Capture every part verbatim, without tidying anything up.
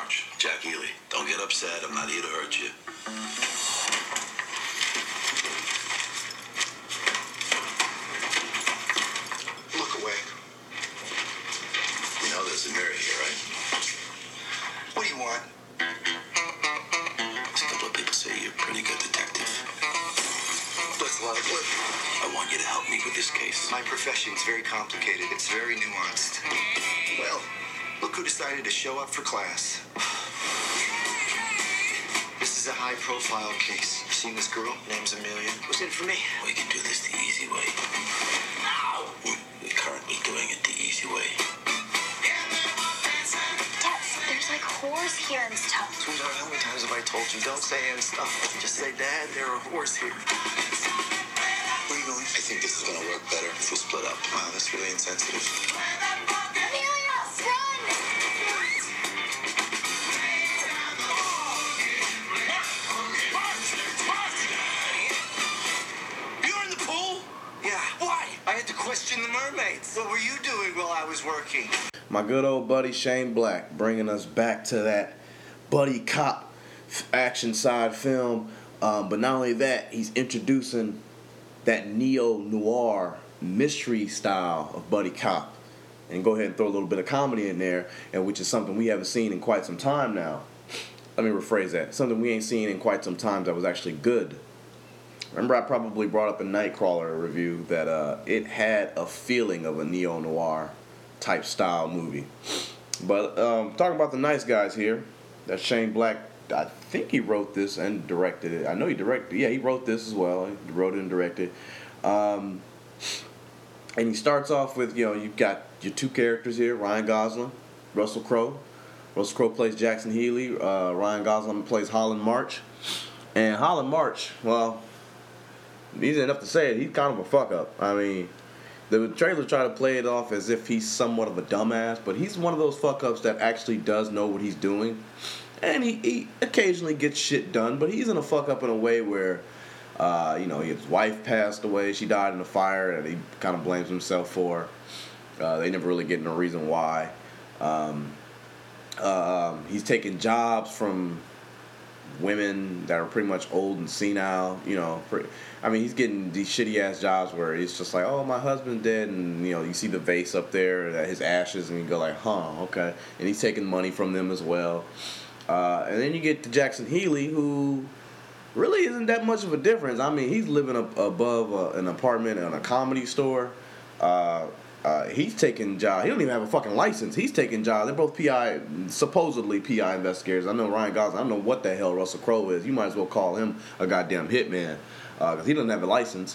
March. Jack Healy, don't get upset. I'm not here to hurt you. Look away. You know there's a mirror here, right? What do you want? A couple of people say you're a pretty good detective. Let's love it. I want you to help me with this case. My profession's very complicated. It's very nuanced. Well, look who decided to show up for class. This is a high-profile case. You seen this girl? Name's Amelia. What's in it for me? We can do this the easy way. We're currently doing it the easy way. Tess, there's like whores here and stuff. Sweetheart, how many times have I told you? Don't say and stuff. Just say, Dad, there are whores here. Where are you going? I think this is going to work better if we split up. Wow, that's really insensitive. Amelia, run! You're in the pool? Yeah. Why? I had to question the mermaids. What were you doing while I was working? My good old buddy Shane Black bringing us back to that buddy cop action side film. Um, but not only that, he's introducing that neo-noir mystery style of buddy cop. And go ahead and throw a little bit of comedy in there, and which is something we haven't seen in quite some time now. Let me rephrase that. Something we ain't seen in quite some time that was actually good. Remember I probably brought up a Nightcrawler review that uh, it had a feeling of a neo-noir type style movie. But um, talking about the nice guys here, that Shane Black, I think he wrote this and directed it. I know he directed it. Yeah, he wrote this as well. He wrote it and directed it. Um, and he starts off with, you know, you've got your two characters here, Ryan Gosling, Russell Crowe. Russell Crowe plays Jackson Healy. Uh, Ryan Gosling plays Holland March. And Holland March, well, easy enough to say it, he's kind of a fuck-up. I mean, the trailer try to play it off as if he's somewhat of a dumbass, but he's one of those fuck-ups that actually does know what he's doing. And he, he occasionally gets shit done, but he's in a fuck-up in a way where, uh, you know, his wife passed away. She died in a fire that he kind of blames himself for. Uh, they never really get no reason why. Um, um, he's taking jobs from women that are pretty much old and senile, you know. Pretty, I mean, he's getting these shitty-ass jobs where it's just like, oh, my husband's dead, and, you know, you see the vase up there, his ashes, and you go like, huh, okay. And he's taking money from them as well. Uh, and then you get to Jackson Healy, who really isn't that much of a difference. I mean, he's living up above uh, an apartment in a comedy store. Uh, uh, he's taking jobs. He don't even have a fucking license. He's taking jobs. They're both P I, supposedly P I investigators. I know Ryan Gosling. I don't know what the hell Russell Crowe is. You might as well call him a goddamn hitman, because uh, he doesn't have a license.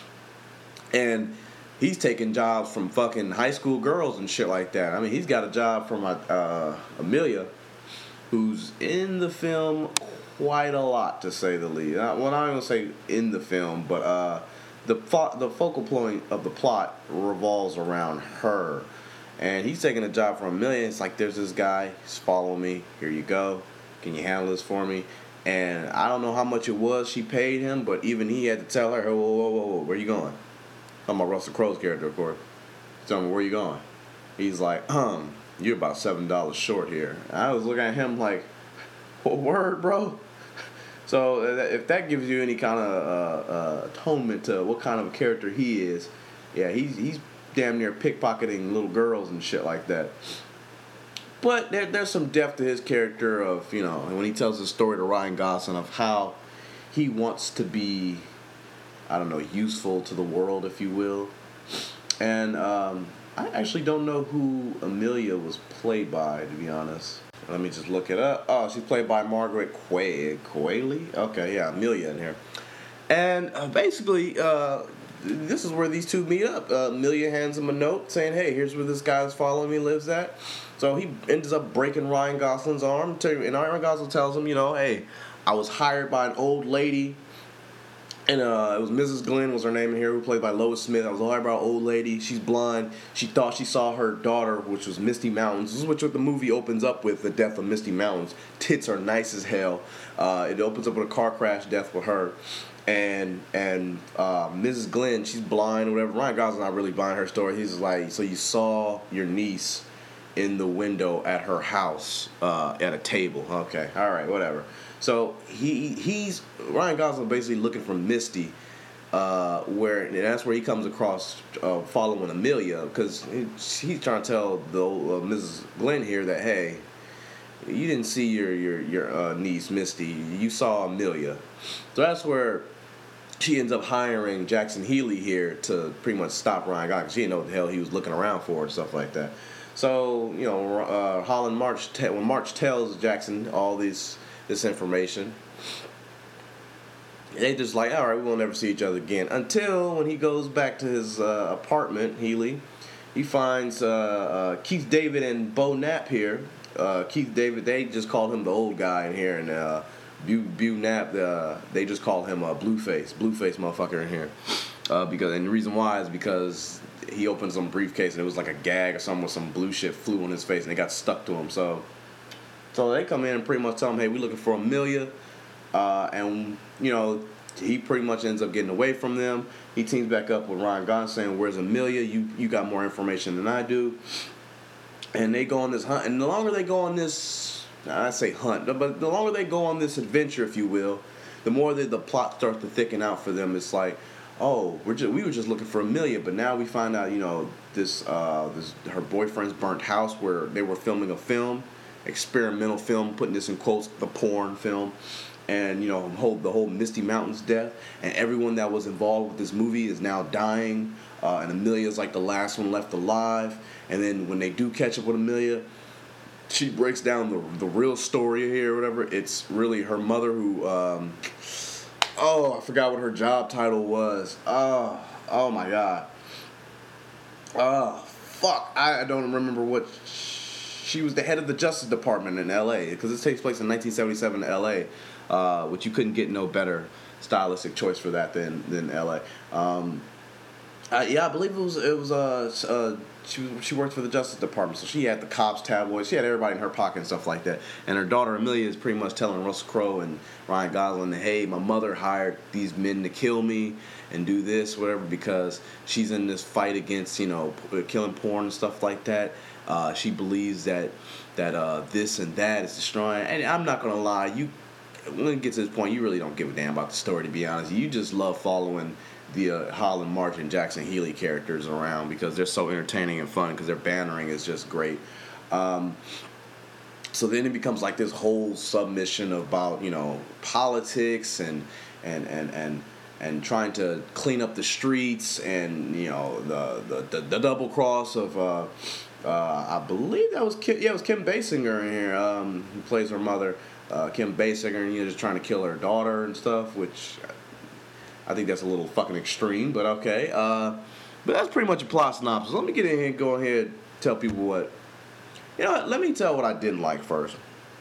And he's taking jobs from fucking high school girls and shit like that. I mean, he's got a job from uh, Amelia, who's in the film quite a lot, to say the least. Well, I'm not going to say in the film, but uh, the fo- the focal point of the plot revolves around her. And he's taking a job from Amelia. It's like, there's this guy, he's following me. Here you go. Can you handle this for me? And I don't know how much it was she paid him, but even he had to tell her, whoa, whoa, whoa, whoa, where you going? I'm about Russell Crowe's character, of course. Tell me, where you going? He's like, um... you're about seven dollars short here. I was looking at him like, what word, bro? So if that gives you any kind of uh, uh, atonement to what kind of a character he is, yeah, he's he's damn near pickpocketing little girls and shit like that. But there, there's some depth to his character of, you know, when he tells the story to Ryan Gosling of how he wants to be, I don't know, useful to the world, if you will. And um, I actually don't know who Amelia was played by, to be honest. Let me just look it up. Oh, she's played by Margaret Quay- Qualley? Okay, yeah, Amelia in here. And uh, basically, uh, this is where these two meet up. Uh, Amelia hands him a note saying, hey, here's where this guy who's following me lives at. So he ends up breaking Ryan Gosling's arm. And Ryan Gosling tells him, you know, hey, I was hired by an old lady. And uh, it was Missus Glenn was her name in here, who played by Lois Smith. I was hired by an old lady. She's blind. She thought she saw her daughter, which was Misty Mountains. This is what the movie opens up with, the death of Misty Mountains. Tits are nice as hell. Uh, it opens up with a car crash death with her. And and uh, Missus Glenn, she's blind or whatever. Ryan Gosling's not really blind, her story. He's like, so you saw your niece in the window at her house uh, at a table. Okay, all right, whatever. So he he's Ryan Gosling basically looking for Misty, uh, where and that's where he comes across uh, following Amelia because he, he's trying to tell the old, uh, Missus Glenn here that hey, you didn't see your your your uh, niece Misty, you saw Amelia. So that's where she ends up hiring Jackson Healy here to pretty much stop Ryan Gosling. She didn't know what the hell he was looking around for and stuff like that. So you know, uh, Holland March te- when March tells Jackson all these this information, they just like, all right, we won't ever see each other again until when he goes back to his uh, apartment. Healy, he finds uh, uh, Keith David and Bo Knapp here. Uh, Keith David, they just called him the old guy in here, and uh, Bu Bu Knapp, uh, they just call him a uh, Blueface, Blueface motherfucker in here. Uh, because and the reason why is because he opened some briefcase and it was like a gag or something with some blue shit flew on his face and it got stuck to him. So, so they come in and pretty much tell him, hey, we're looking for Amelia, uh, and you know he pretty much ends up getting away from them. He teams back up with Ryan Gosling saying, where's Amelia? You you got more information than I do. And they go on this hunt, and the longer they go on this, I say hunt, but the longer they go on this adventure, if you will, the more that the plot starts to thicken out for them. It's like, oh, we're just, we were just looking for Amelia, but now we find out, you know, this, uh, this her boyfriend's burnt house where they were filming a film, experimental film, putting this in quotes, the porn film, and you know, whole, the whole Misty Mountain's death, and everyone that was involved with this movie is now dying, uh, and Amelia's like the last one left alive. And then when they do catch up with Amelia, she breaks down the the real story here or whatever. It's really her mother who, um, oh, I forgot what her job title was. Oh, oh my God. Oh, fuck. I don't remember what. She was the head of the Justice Department in L A because this takes place in nineteen seventy-seven in L A, uh, which you couldn't get no better stylistic choice for that than than L A. Um, uh, yeah, I believe it was it was uh, uh she was, she worked for the Justice Department, so she had the cops, tabloids, she had everybody in her pocket and stuff like that. And her daughter Amelia is pretty much telling Russell Crowe and Ryan Gosling, hey, my mother hired these men to kill me and do this, whatever, because she's in this fight against, you know, killing porn and stuff like that. Uh, she believes that that uh, this and that is destroying. And I'm not gonna lie, you when it gets to this point, you really don't give a damn about the story. To be honest, you just love following the uh, Holland March and Jackson Healy characters around because they're so entertaining and fun because their bantering is just great. Um, so then it becomes like this whole submission about, you know, politics and and and and and trying to clean up the streets and, you know, the the, the, the double cross of uh, uh, I believe that was Kim, yeah it was Kim Basinger in here, um, who plays her mother, uh, Kim Basinger, and you know, just trying to kill her daughter and stuff, which I think that's a little fucking extreme, but okay. Uh, but that's pretty much a plot synopsis. Let me get in here and go ahead and tell people what. You know what? Let me tell what I didn't like first.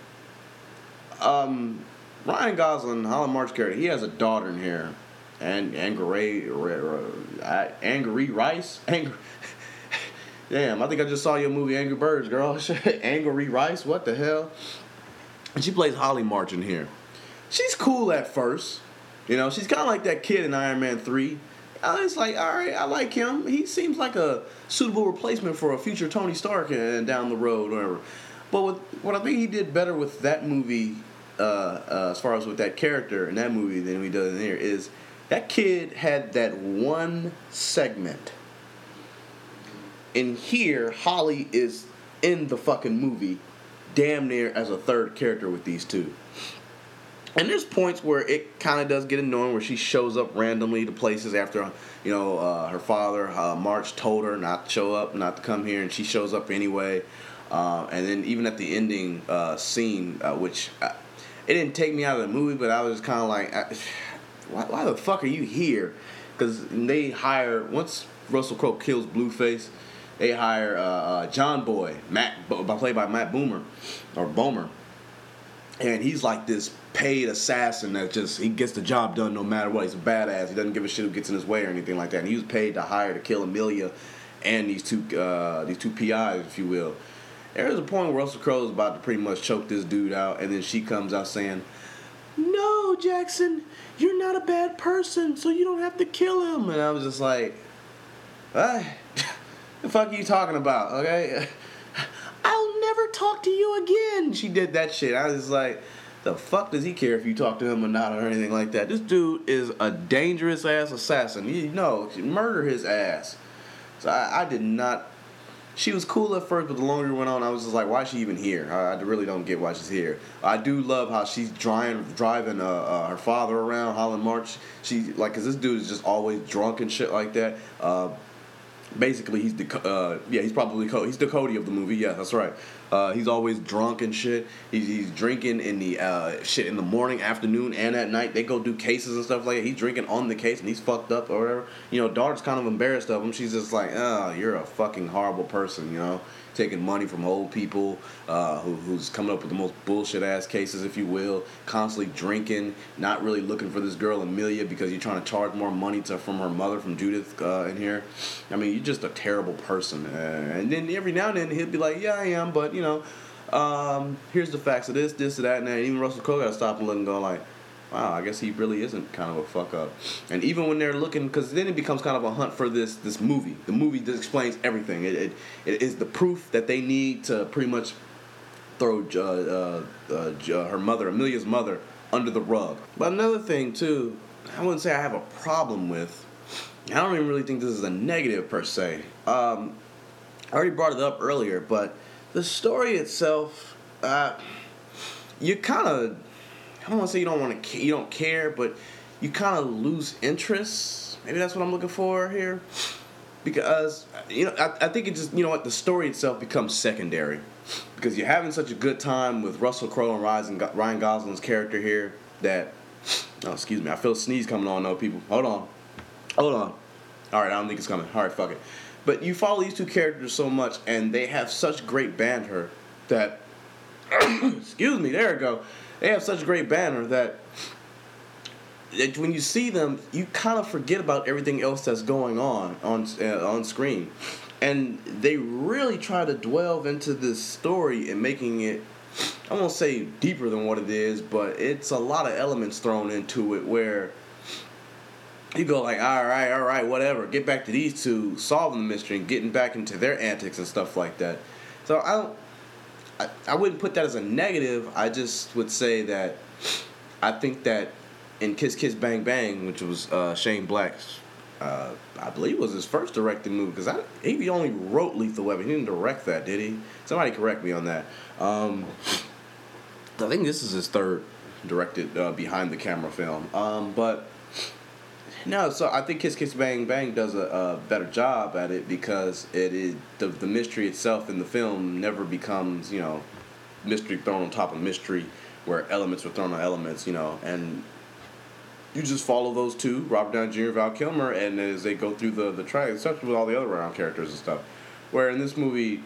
Um, Ryan Gosling, Holland March character, he has a daughter in here, and Angourie, Angourie Rice, Angry. Damn, I think I just saw your movie Angry Birds, girl. Angourie Rice, what the hell? And she plays Holly March in here. She's cool at first. You know, she's kind of like that kid in Iron Man three. Uh, it's like, all right, I like him. He seems like a suitable replacement for a future Tony Stark and down the road, or whatever. But with, what I think he did better with that movie, uh, uh, as far as with that character in that movie than he does in here, is that kid had that one segment. In here, Holly is in the fucking movie, damn near as a third character with these two. And there's points where it kind of does get annoying, where she shows up randomly to places after, you know, uh, her father, uh, March, told her not to show up, not to come here, and she shows up anyway. Uh, and then even at the ending uh, scene, uh, which uh, it didn't take me out of the movie, but I was kind of like, I, why, why the fuck are you here? Because they hire, once Russell Crowe kills Blueface, they hire uh, uh, John Boy, Matt, played by Matt Boomer, or Bomer. And he's like this paid assassin that just, he gets the job done no matter what. He's a badass. He doesn't give a shit who gets in his way or anything like that. And he was paid to hire to kill Amelia and these two uh, these two P Is, if you will. There was a point where Russell Crowe is about to pretty much choke this dude out, and then she comes out saying, "No, Jackson, you're not a bad person, so you don't have to kill him." And I was just like, what the fuck are you talking about, okay? I talk to you again. She did that shit. I was like, the fuck does he care if you talk to him or not or anything like that? This dude is a dangerous ass assassin. You know, murder his ass. So I, I did not. She was cool at first, but the longer it went on, I was just like, why is she even here? I, I really don't get why she's here. I do love how she's driving, driving uh, uh, her father around, Holland March. She, like, because this dude is just always drunk and shit like that. Uh, basically, he's the, uh, yeah, he's probably, Co- he's the Cody of the movie. Yeah, that's right. Uh, he's always drunk and shit. He's, he's drinking in the, uh, shit, in the morning, afternoon, and at night. They go do cases and stuff like that. He's drinking on the case, and he's fucked up or whatever. You know, daughter's kind of embarrassed of him. She's just like, oh, you're a fucking horrible person, you know? Taking money from old people, uh, who, who's coming up with the most bullshit-ass cases, if you will. Constantly drinking, not really looking for this girl, Amelia, because you're trying to charge more money to from her mother, from Judith, uh, in here. I mean, you're just a terrible person. Uh, and then every now and then, he'll be like, yeah, I am, but, you know, um, here's the facts of this, this, and that, and that. And even Russell Crowe got to stop and look and go like, wow, I guess he really isn't kind of a fuck up. And even when they're looking, because then it becomes kind of a hunt for this this movie. The movie just explains everything. It, it, it is the proof that they need to pretty much throw uh, uh, uh, her mother, Amelia's mother, under the rug. But another thing, too, I wouldn't say I have a problem with. I don't even really think this is a negative, per se. Um, I already brought it up earlier, but the story itself, uh, you kind of... I don't want to say you don't want to, you don't care, but you kind of lose interest. Maybe that's what I'm looking for here, because you know I, I think it just you know what the story itself becomes secondary, because you're having such a good time with Russell Crowe and Ryan, Ryan Gosling's character here that oh excuse me I feel a sneeze coming on though people hold on hold on all right I don't think it's coming all right fuck it, but you follow these two characters so much and they have such great banter that excuse me there we go. They have such great banner that, that when you see them, you kind of forget about everything else that's going on on uh, on screen, and they really try to delve into this story and making it, I won't say deeper than what it is, but it's a lot of elements thrown into it where you go like, all right, all right, whatever, get back to these two solving the mystery and getting back into their antics and stuff like that. So I don't. I, I wouldn't put that as a negative. I just would say that I think that in Kiss Kiss Bang Bang, which was uh, Shane Black's, uh, I believe was his first directed movie, because he only wrote Lethal Weapon. He didn't direct that, did he? Somebody correct me on that. Um, I think this is his third directed uh, behind the camera film. Um, but no, so I think Kiss Kiss Bang Bang does a, a better job at it, because it is the, the mystery itself in the film never becomes, you know, mystery thrown on top of mystery, where elements are thrown on elements, you know, and you just follow those two, Robert Downey Junior, Val Kilmer, and as they go through the the track, especially with all the other round characters and stuff. Where in this movie,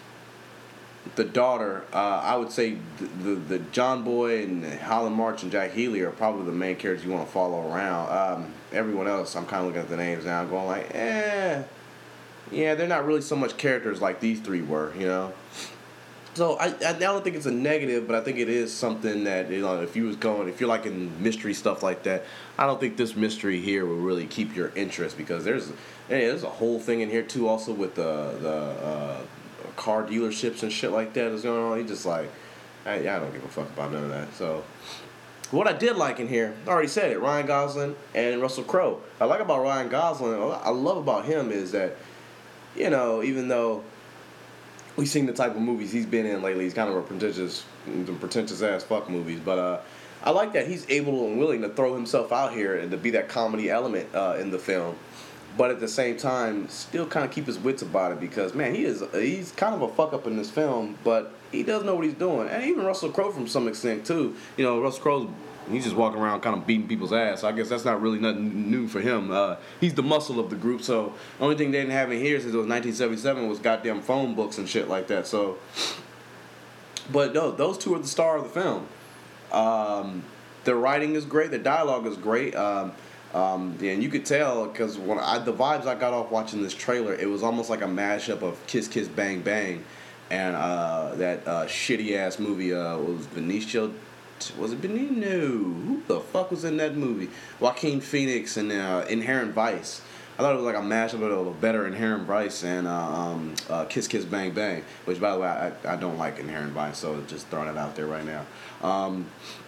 the daughter, uh, I would say the, the the John Boy and Holland March and Jack Healy are probably the main characters you want to follow around. Um, everyone else, I'm kind of looking at the names now, going like, eh, yeah, they're not really so much characters like these three were, you know. So I, I don't think it's a negative, but I think it is something that, you know, if you was going, if you're like in mystery stuff like that, I don't think this mystery here will really keep your interest, because there's, hey, there's a whole thing in here too, also with the the. Uh, car dealerships and shit like that is going on. He just like, I, I don't give a fuck about none of that. So, what I did like in here, I already said it, Ryan Gosling and Russell Crowe. I like about Ryan Gosling, I love about him is that, you know, even though we've seen the type of movies he's been in lately, he's kind of a pretentious, pretentious ass fuck movies, but uh, I like that he's able and willing to throw himself out here and to be that comedy element uh, in the film. But at the same time, still kind of keep his wits about it, because man, he is he's kind of a fuck up in this film, but he does know what he's doing, and even Russell Crowe from some extent too. You know, Russell Crowe's he's just walking around kind of beating people's ass. So I guess that's not really nothing new for him. Uh, he's the muscle of the group. So the only thing they didn't have in here since it was nineteen seventy-seven was goddamn phone books and shit like that. So, but no, those two are the star of the film. Um, their writing is great. Their dialogue is great. Um, Um, and you could tell, because when I, the vibes I got off watching this trailer, it was almost like a mashup of Kiss Kiss Bang Bang and uh, that uh, shitty ass movie. Uh, was Benicio? Was it Benicio? No. Who the fuck was in that movie? Joaquin Phoenix and uh, Inherent Vice, I thought it was like a mashup of a better Inherent Vice and uh, um, uh, Kiss Kiss Bang Bang, which by the way I, I don't like Inherent Vice, so just throwing it out there right now. Um,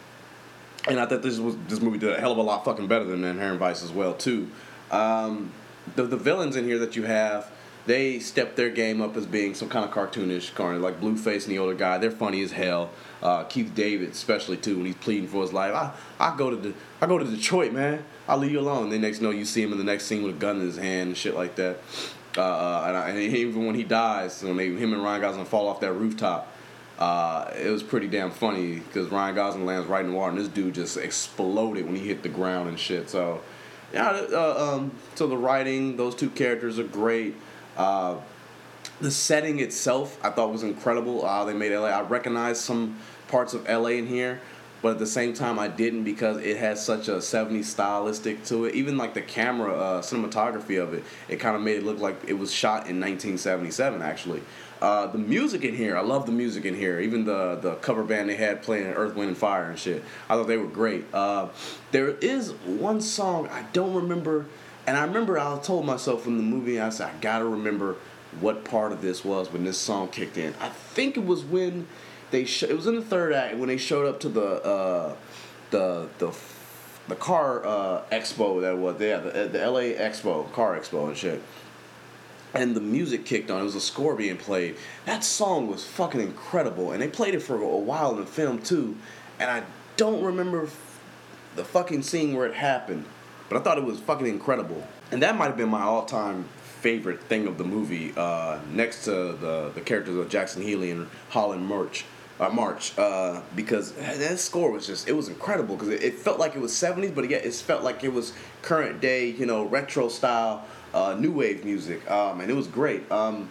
and I thought this was this movie did a hell of a lot fucking better than Inherent Vice as well too. Um, the the villains in here that you have, they stepped their game up as being some kind of cartoonish, kind of like Blueface and the older guy. They're funny as hell. Uh, Keith David, especially too, when he's pleading for his life. I I go to the I go to Detroit, man. I'll leave you alone. Then next, you know, you see him in the next scene with a gun in his hand and shit like that. Uh, and, I, and even when he dies, when they, him and Ryan Gosling fall off that rooftop, uh, it was pretty damn funny because Ryan Gosling lands right in the water and this dude just exploded when he hit the ground and shit. So, yeah. Uh, um, so the writing, those two characters are great. Uh, the setting itself, I thought was incredible. Uh, they made L A. I recognized some parts of L A in here, but at the same time I didn't because it has such a seventies stylistic to it. Even like the camera uh, cinematography of it, it kind of made it look like it was shot in nineteen seventy-seven actually. Uh, the music in here, I love the music in here. Even the, the cover band they had playing Earth, Wind and Fire and shit, I thought they were great. Uh, there is one song I don't remember, and I remember I told myself in the movie, I said I gotta remember what part of this was when this song kicked in. I think it was when They sh- it was in the third act when they showed up to the uh, the the the car uh, expo that was there, the, the L A Expo, car expo and shit. And the music kicked on. It was a score being played. That song was fucking incredible, and they played it for a while in the film too. And I don't remember the fucking scene where it happened, but I thought it was fucking incredible. And that might have been my all-time favorite thing of the movie, uh, next to the the characters of Jackson Healy and Holland March. Uh, March, uh, because that score was just, it was incredible because it, it felt like it was seventies, but yet it felt like it was current day, you know, retro style, uh, new wave music, um, and it was great. Um,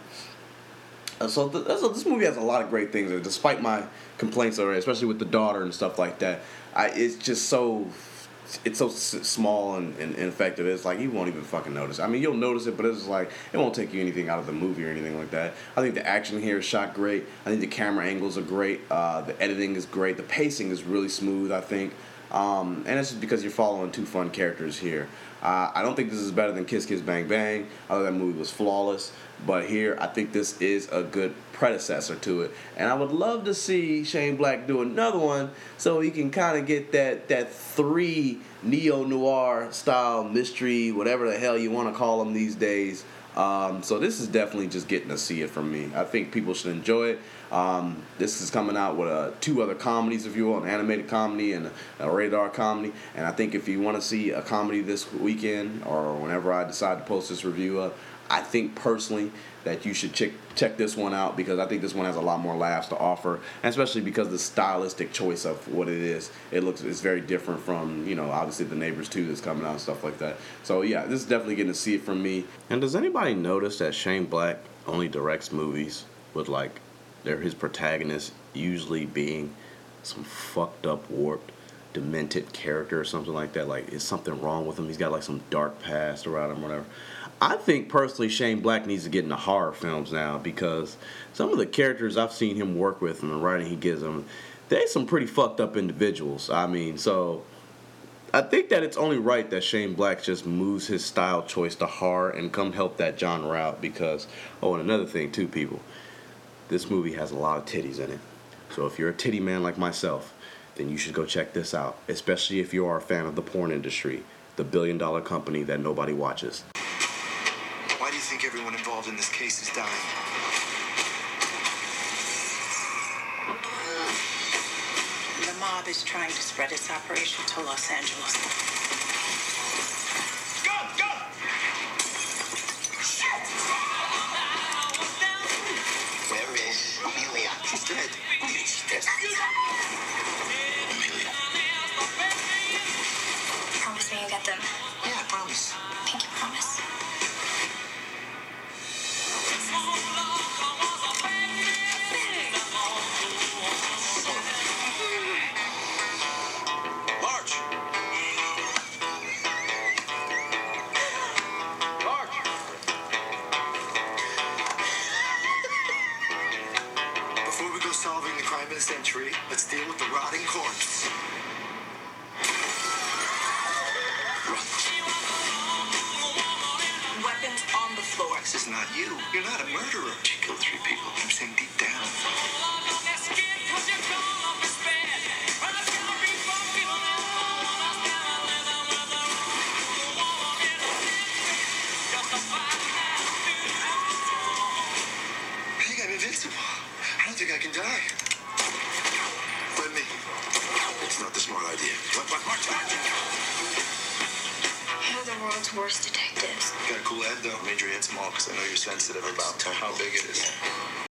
so, th- so this movie has a lot of great things, despite my complaints already, especially with the daughter and stuff like that. I, it's just so, it's so s- small and, and ineffective. It's like you won't even fucking notice. I mean, you'll notice it, but it's like it won't take you anything out of the movie or anything like that. I think the action here is shot great. I think the camera angles are great. Uh, the editing is great. The pacing is really smooth, I think. Um, and it's just because you're following two fun characters here. Uh, I don't think this is better than Kiss Kiss Bang Bang. I thought that movie was flawless. But here, I think this is a good predecessor to it. And I would love to see Shane Black do another one so he can kind of get that, that three neo-noir style mystery, whatever the hell you want to call them these days. Um, so this is definitely just getting to see it from me. I think people should enjoy it. Um, this is coming out with uh, two other comedies, if you will, an animated comedy and a, a rated R comedy. And I think if you want to see a comedy this weekend or whenever I decide to post this review up, I think personally that you should check check this one out because I think this one has a lot more laughs to offer, and especially because the stylistic choice of what it is. It looks it's very different from, you know, obviously The Neighbors two that's coming out and stuff like that. So yeah, this is definitely getting to see it from me. And does anybody notice that Shane Black only directs movies with like their his protagonist usually being some fucked up, warped, demented character or something like that? Like, is something wrong with him? He's got like some dark past around him or whatever. I think personally Shane Black needs to get into horror films now because some of the characters I've seen him work with and the writing he gives them, they're some pretty fucked up individuals. I mean, so I think that it's only right that Shane Black just moves his style choice to horror and come help that genre out because, oh, and another thing too, people, this movie has a lot of titties in it. So if you're a titty man like myself, then you should go check this out, especially if you are a fan of the porn industry, the billion dollar company that nobody watches. Why do you think everyone involved in this case is dying? The mob is trying to spread its operation to Los Angeles. Go! Go! Where is Amelia? She's dead. She's dead. Amelia. Promise me you get them. Yeah, I promise. Pinky promise. March! March! Before we go solving the crime of the century, let's deal with the rotting corpse. Run. This is not you. You're not a murderer. She killed three people. I'm saying deep down. I think I'm invincible. I don't think I can die. Let me. It's not the smart idea. What, what, what, what? You're the world's worst detectives. Got a cool head, though. Made your head small because I know you're sensitive about how big it is.